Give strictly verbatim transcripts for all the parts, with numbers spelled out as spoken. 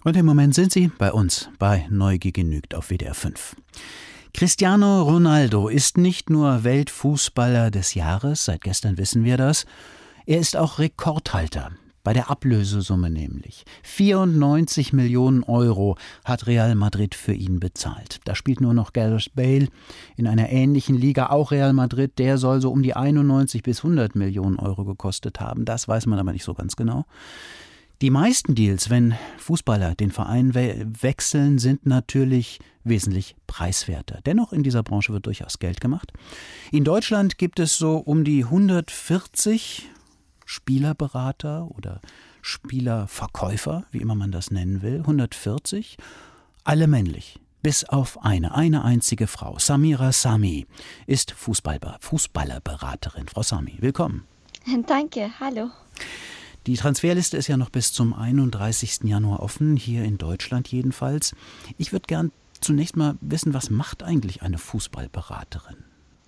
Und im Moment sind Sie bei uns bei Neugier genügt auf W D R fünf. Cristiano Ronaldo ist nicht nur Weltfußballer des Jahres, seit gestern wissen wir das, er ist auch Rekordhalter. Bei der Ablösesumme nämlich. vierundneunzig Millionen Euro hat Real Madrid für ihn bezahlt. Da spielt nur noch Gareth Bale in einer ähnlichen Liga, auch Real Madrid. Der soll so um die einundneunzig bis hundert Millionen Euro gekostet haben. Das weiß man aber nicht so ganz genau. Die meisten Deals, wenn Fußballer den Verein we- wechseln, sind natürlich wesentlich preiswerter. Dennoch, in dieser Branche wird durchaus Geld gemacht. In Deutschland gibt es so um die hundertvierzig Spielerberater oder Spielerverkäufer, wie immer man das nennen will, hundertvierzig, alle männlich, bis auf eine, eine einzige Frau. Samira Sami ist Fußballber- Fußballerberaterin. Frau Sami, willkommen. Danke, hallo. Die Transferliste ist ja noch bis zum einunddreißigsten Januar offen, hier in Deutschland jedenfalls. Ich würde gern zunächst mal wissen, was macht eigentlich eine Fußballberaterin?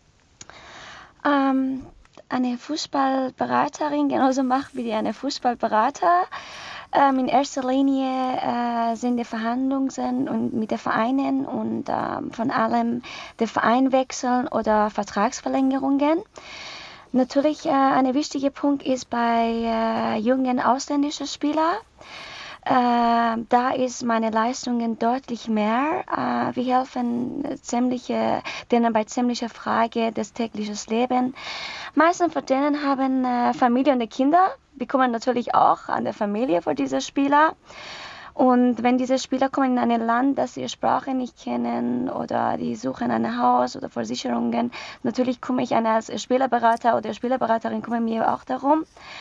Ähm, eine Fußballberaterin genauso macht wie eine Fußballberater. Ähm, in erster Linie äh, sind die Verhandlungen und mit den Vereinen und ähm, von allem der Vereinwechseln oder Vertragsverlängerungen. Natürlich äh, ein wichtiger Punkt ist bei äh, jungen ausländischen Spielern. Äh, da ist meine Leistungen deutlich mehr. Äh, wir helfen ziemliche, denen bei ziemlicher Frage des täglichen Lebens. Meistens von denen haben äh, Familie und Kinder, bekommen natürlich auch an der Familie für diese Spieler. Und wenn diese Spieler kommen in ein Land, das sie Sprache nicht kennen oder die suchen ein Haus oder Versicherungen, natürlich komme ich als Spielerberater oder Spielerberaterin komme mir auch darum.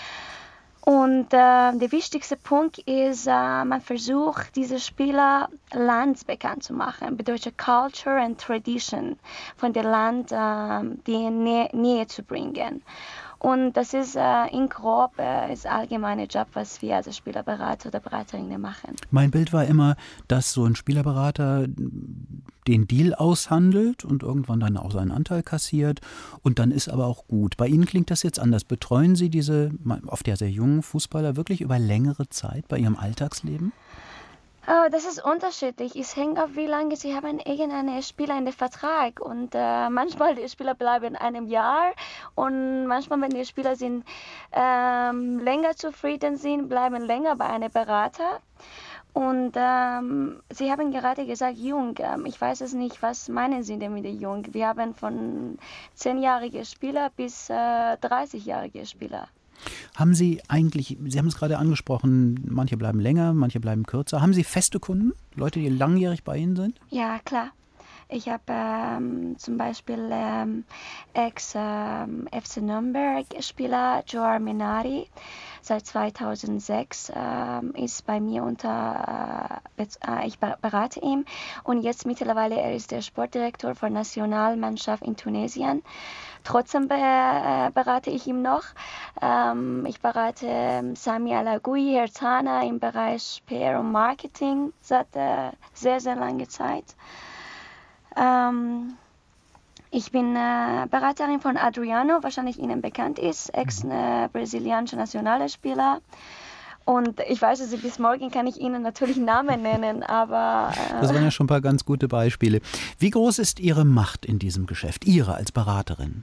Und äh, der wichtigste Punkt ist, äh, man versucht, diese Spieler landsbekannt zu machen, bedeutet Culture and Tradition von dem Land, äh, die in Nähe, Nähe zu bringen. Und das ist äh, in grob äh, ist allgemeiner Job, was wir als Spielerberater oder Beraterinnen machen. Mein Bild war immer, dass so ein Spielerberater den Deal aushandelt und irgendwann dann auch seinen Anteil kassiert und dann ist aber auch gut. Bei Ihnen klingt das jetzt anders. Betreuen Sie diese oft ja sehr jungen Fußballer wirklich über längere Zeit bei Ihrem Alltagsleben? Oh, das ist unterschiedlich. Es hängt auf, wie lange Sie haben irgendeinen Spieler in den Vertrag. Und äh, manchmal die Spieler bleiben einem Jahr und manchmal, wenn die Spieler sind, ähm, länger zufrieden sind, bleiben länger bei einem Berater. Und ähm, Sie haben gerade gesagt, jung. Ähm, ich weiß es nicht, was meinen Sie denn mit der jung? Wir haben von zehnjährigen Spieler bis äh, dreißigjährige Spieler. Haben Sie eigentlich, Sie haben es gerade angesprochen, manche bleiben länger, manche bleiben kürzer. Haben Sie feste Kunden? Leute, die langjährig bei Ihnen sind? Ja, klar. Ich habe ähm, zum Beispiel ähm, Ex-F C ähm, Nürnberg-Spieler Joao Minari. Seit zweitausendsechs ähm, ist bei mir unter, äh, ich berate ihn. Und jetzt mittlerweile, er ist der Sportdirektor für Nationalmannschaft in Tunesien. Trotzdem be- berate ich ihn noch. Ähm, ich berate Sami Alagui, Herzana im Bereich P R und Marketing seit äh, sehr, sehr langer Zeit. Ähm, ich bin äh, Beraterin von Adriano, wahrscheinlich Ihnen bekannt ist, ex-brasilianischer Nationalspieler. Und ich weiß, also bis morgen kann ich Ihnen natürlich Namen nennen, aber... Äh das waren ja schon ein paar ganz gute Beispiele. Wie groß ist Ihre Macht in diesem Geschäft, Ihre als Beraterin?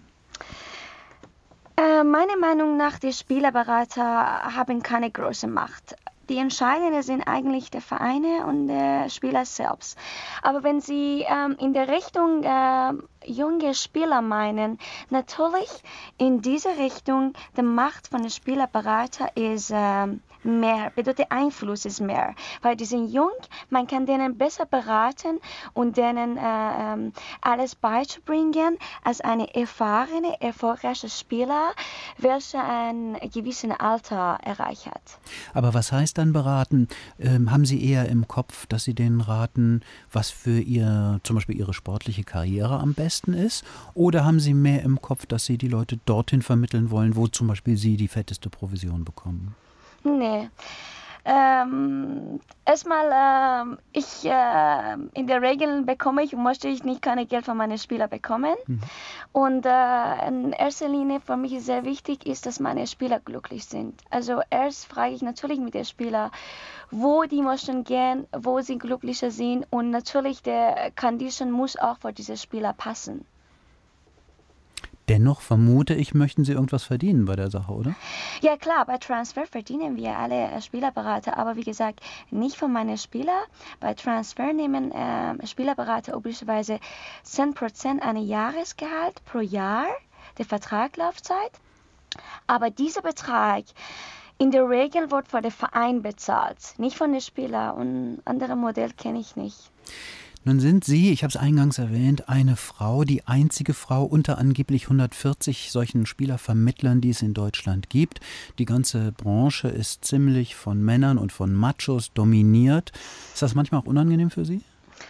Äh, meiner Meinung nach, die Spielerberater haben keine große Macht. Die Entscheidenden sind eigentlich die Vereine und der Spieler selbst. Aber wenn Sie ähm, in der Richtung äh, junge Spieler meinen, natürlich in diese Richtung, die Macht von den Spielerberater ist äh, mehr, bedeutet Einfluss ist mehr. Weil die sind jung, man kann denen besser beraten und denen äh, ähm, alles beizubringen als eine erfahrene, erfolgreiche Spieler, welcher ein gewisses Alter erreicht hat. Aber was heißt dann beraten? Ähm, haben Sie eher im Kopf, dass Sie denen raten, was für ihr, zum Beispiel Ihre sportliche Karriere am besten ist? Oder haben Sie mehr im Kopf, dass Sie die Leute dorthin vermitteln wollen, wo zum Beispiel Sie die fetteste Provision bekommen? Nee. Ähm, erstmal, ähm, ich, äh, in der Regel bekomme ich, möchte ich nicht keine Geld von meinen Spielern bekommen. Mhm. Und äh, in erster Linie für mich ist sehr wichtig, ist, dass meine Spieler glücklich sind. Also erst frage ich natürlich mit den Spielern, wo die möchten gehen, wo sie glücklicher sind. Und natürlich, der Condition muss auch für diese Spieler passen. Dennoch vermute ich, möchten Sie irgendwas verdienen bei der Sache, oder? Ja klar, bei Transfer verdienen wir alle Spielerberater, aber wie gesagt, nicht von meinen Spielern. Bei Transfer nehmen äh, Spielerberater üblicherweise zehn Prozent eines Jahresgehalt pro Jahr, der Vertraglaufzeit. Aber dieser Betrag in der Regel wird von dem Verein bezahlt, nicht von den Spielern, und andere Modell kenne ich nicht. Nun sind Sie, ich habe es eingangs erwähnt, eine Frau, die einzige Frau unter angeblich hundertvierzig solchen Spielervermittlern, die es in Deutschland gibt. Die ganze Branche ist ziemlich von Männern und von Machos dominiert. Ist das manchmal auch unangenehm für Sie?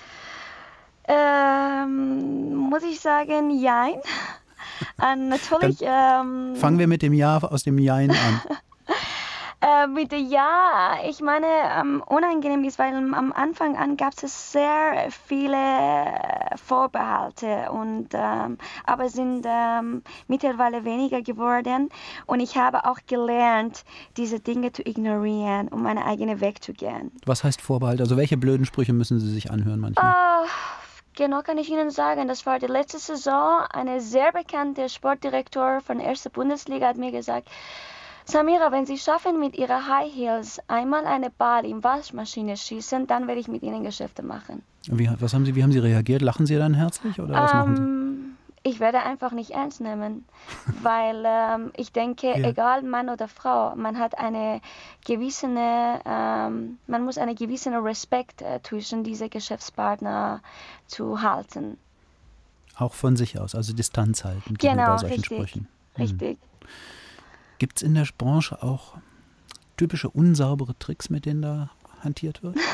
Ähm, muss ich sagen, jein. äh, natürlich. Ähm, fangen wir mit dem Ja aus dem Jein an. Äh, bitte ja, ich meine, ähm, unangenehm ist, weil am Anfang an gab es sehr viele Vorbehalte, und, ähm, aber sind ähm, mittlerweile weniger geworden, und ich habe auch gelernt, diese Dinge zu ignorieren, um meinen eigenen Weg zu gehen. Was heißt Vorbehalt? Also welche blöden Sprüche müssen Sie sich anhören manchmal? Uh, Genau kann ich Ihnen sagen, das war die letzte Saison. Ein sehr bekannter Sportdirektor von der ersten Bundesliga hat mir gesagt: Samira, wenn Sie schaffen, mit Ihrer High Heels einmal eine Ball in Waschmaschine schießen, dann werde ich mit Ihnen Geschäfte machen. Wie, was haben Sie, wie haben Sie reagiert? Lachen Sie dann herzlich oder was um, machen Sie? Ich werde einfach nicht ernst nehmen, weil ähm, ich denke, ja. Egal Mann oder Frau, man hat eine gewisse, ähm, man muss einen gewissen Respekt äh, zwischen diese Geschäftspartner zu halten. Auch von sich aus, also Distanz halten genau, gegenüber solchen richtig, Sprüchen. Richtig. Hm. Gibt es in der Branche auch typische unsaubere Tricks, mit denen da hantiert wird?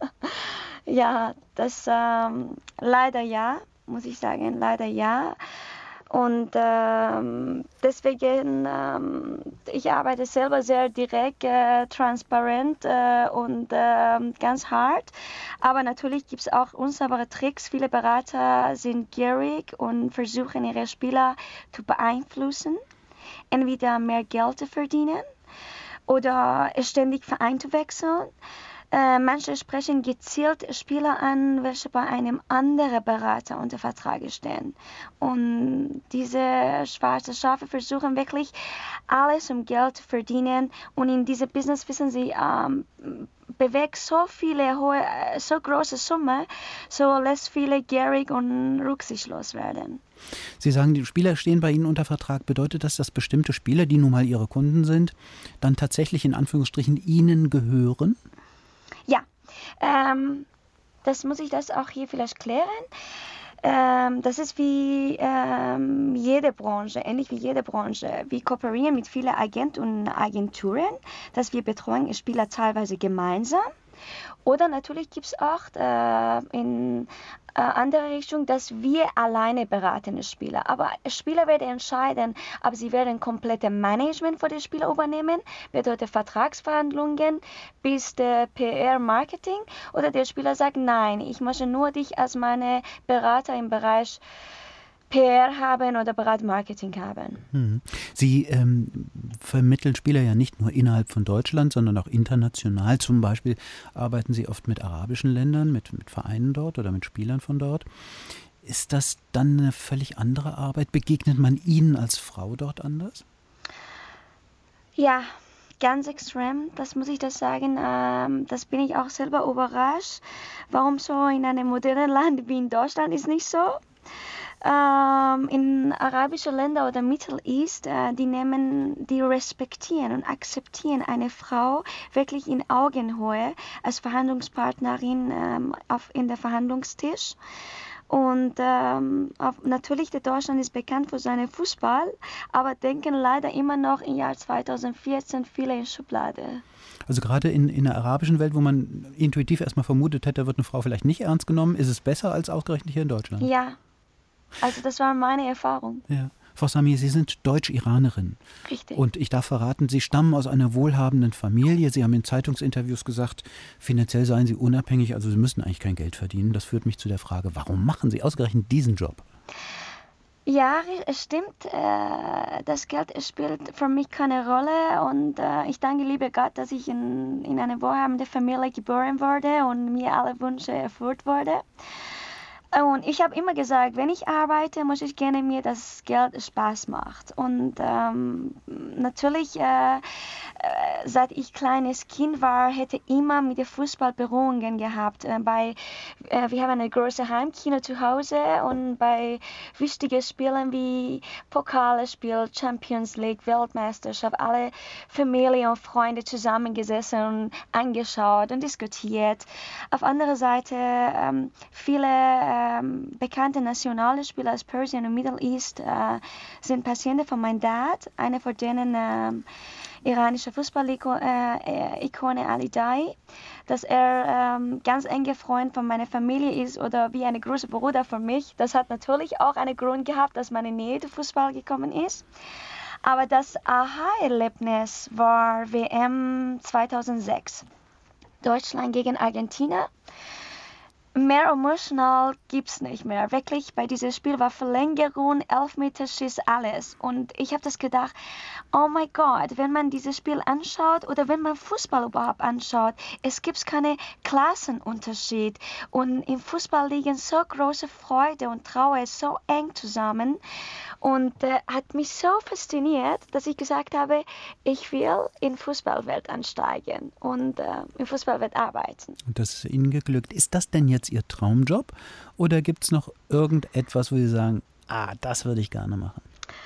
Ja, das ähm, leider ja, muss ich sagen, leider ja. Und ähm, deswegen, ähm, ich arbeite selber sehr direkt, äh, transparent äh, und äh, ganz hart. Aber natürlich gibt es auch unsaubere Tricks. Viele Berater sind gierig und versuchen, ihre Spieler zu beeinflussen, entweder mehr Geld zu verdienen oder ständig Verein zu wechseln. Äh, manche sprechen gezielt Spieler an, welche bei einem anderen Berater unter Vertrag stehen. Und diese schwarzen Schafe versuchen wirklich alles, um Geld zu verdienen. Und in diesem Business, wissen Sie, ähm, bewegt so viele hohe, so große Summen, so lässt viele gierig und rücksichtslos werden. Sie sagen, die Spieler stehen bei Ihnen unter Vertrag. Bedeutet das, dass bestimmte Spieler, die nun mal Ihre Kunden sind, dann tatsächlich in Anführungsstrichen Ihnen gehören? Ja, ähm, das muss ich das auch hier vielleicht klären. Ähm, das ist wie ähm, jede Branche, ähnlich wie jede Branche. Wir kooperieren mit vielen Agenten und Agenturen, dass wir betreuen Spieler teilweise gemeinsam. Oder natürlich gibt es auch äh, in äh, andere Richtung, dass wir alleine beraten Spieler. Aber Spieler werden entscheiden, ob sie werden komplette Management für die Spieler übernehmen, bedeutet Vertragsverhandlungen bis der P R-Marketing, oder der Spieler sagt, nein, ich möchte nur dich als meine Berater im Bereich P R haben oder Beratmarketing haben. Sie ähm, vermitteln Spieler ja nicht nur innerhalb von Deutschland, sondern auch international. Zum Beispiel arbeiten Sie oft mit arabischen Ländern, mit, mit Vereinen dort oder mit Spielern von dort. Ist das dann eine völlig andere Arbeit? Begegnet man Ihnen als Frau dort anders? Ja, ganz extrem, das muss ich das sagen. Ähm, das bin ich auch selber überrascht. Warum so in einem modernen Land wie in Deutschland ist nicht so? Ähm, in arabischen Ländern oder Middle East, äh, die nehmen, die respektieren und akzeptieren eine Frau wirklich in Augenhöhe als Verhandlungspartnerin ähm, auf, in der Verhandlungstisch. Und ähm, auf, natürlich, der Deutschland ist bekannt für seinen Fußball, aber denken leider immer noch im Jahr zweitausendvierzehn viele in Schublade. Also gerade in, in der arabischen Welt, wo man intuitiv erstmal vermutet hätte, wird eine Frau vielleicht nicht ernst genommen, ist es besser als ausgerechnet hier in Deutschland? Ja. Also das war meine Erfahrung. Ja. Frau Sami, Sie sind Deutsch-Iranerin. Richtig. Und ich darf verraten, Sie stammen aus einer wohlhabenden Familie. Sie haben in Zeitungsinterviews gesagt, finanziell seien Sie unabhängig, also Sie müssen eigentlich kein Geld verdienen. Das führt mich zu der Frage, warum machen Sie ausgerechnet diesen Job? Ja, es stimmt. Äh, das Geld spielt für mich keine Rolle und äh, ich danke lieber Gott, dass ich in, in eine wohlhabende Familie geboren wurde und mir alle Wünsche erfüllt wurde. Und ich habe immer gesagt, wenn ich arbeite, muss ich gerne mir das Geld Spaß macht. Und ähm, natürlich, äh, äh, seit ich kleines Kind war, hätte immer mit dem Fußball Berührungen gehabt. Äh, bei, äh, wir haben eine große Heimkino zu Hause und bei wichtigen Spielen wie Pokalspiel, Champions League, Weltmeisterschaft, alle Familie und Freunde zusammengesessen und angeschaut und diskutiert. Auf anderer Seite ähm, viele äh, bekannte nationale Spieler aus Persien und Middle East äh, sind Patienten von meinem Dad, einer von denen äh, iranische Fußball-Ikone äh, Ali Daei, dass er ähm, ganz enger Freund von meiner Familie ist oder wie ein großer Bruder für mich. Das hat natürlich auch einen Grund gehabt, dass meine Nähe zum Fußball gekommen ist. Aber das Aha-Erlebnis war W M zweitausendsechs. Deutschland gegen Argentinien. Mehr emotional gibt's nicht mehr. Wirklich, bei diesem Spiel war Verlängerung, Elfmeterschuss, alles. Und ich habe das gedacht, oh mein Gott, wenn man dieses Spiel anschaut oder wenn man Fußball überhaupt anschaut, es gibt keinen Klassenunterschied. Und im Fußball liegen so große Freude und Trauer so eng zusammen. Und äh, hat mich so fasziniert, dass ich gesagt habe, ich will in die Fußballwelt ansteigen und äh, in der Fußballwelt arbeiten. Und das ist Ihnen geglückt. Ist das denn jetzt Ihr Traumjob oder gibt es noch irgendetwas, wo Sie sagen, ah, das würde ich gerne machen?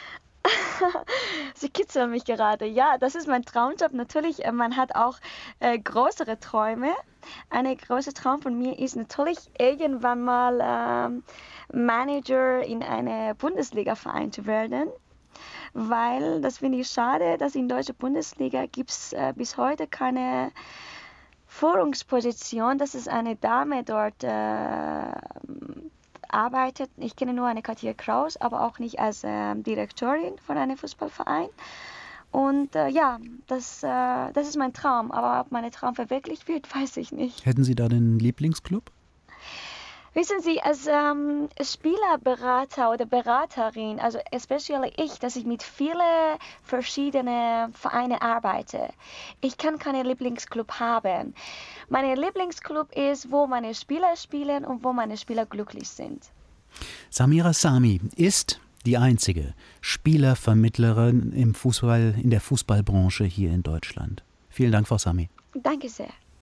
Sie kitzeln mich gerade. Ja, das ist mein Traumjob. Natürlich, äh, man hat auch äh, größere Träume. Ein großer Traum von mir ist natürlich irgendwann mal ähm, Manager in einem Bundesliga-Verein zu werden. Weil, das finde ich schade, dass in der deutschen Bundesliga gibt es äh, bis heute keine Führungsposition, dass es eine Dame dort äh, arbeitet. Ich kenne nur eine Katja Kraus, aber auch nicht als äh, Direktorin von einem Fußballverein. Und äh, ja, das, äh, das ist mein Traum. Aber ob mein Traum verwirklicht wird, weiß ich nicht. Hätten Sie da den Lieblingsclub? Wissen Sie, als ähm, Spielerberater oder Beraterin, also especially ich, dass ich mit vielen verschiedenen Vereinen arbeite, ich kann keinen Lieblingsclub haben. Mein Lieblingsclub ist, wo meine Spieler spielen und wo meine Spieler glücklich sind. Samira Sami ist die einzige Spielervermittlerin im Fußball, in der Fußballbranche hier in Deutschland. Vielen Dank, Frau Sami. Danke sehr.